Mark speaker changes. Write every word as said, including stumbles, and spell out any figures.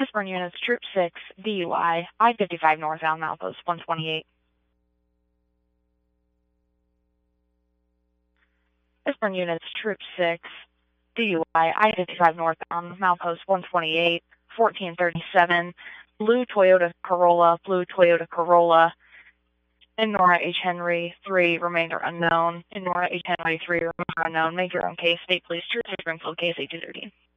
Speaker 1: Eastbourne units, Troop six, D U I, I fifty-five northbound, milepost one twenty-eight. Eastbourne units, Troop six, D U I, I fifty-five northbound, milepost one twenty-eight, fourteen thirty-seven, blue Toyota Corolla, blue Toyota Corolla, in Nora H. Henry, three, remainder unknown. In Nora H. Henry, three, remainder unknown. Make your own case. State Police, Troops, Springfield, case eight two thirteen.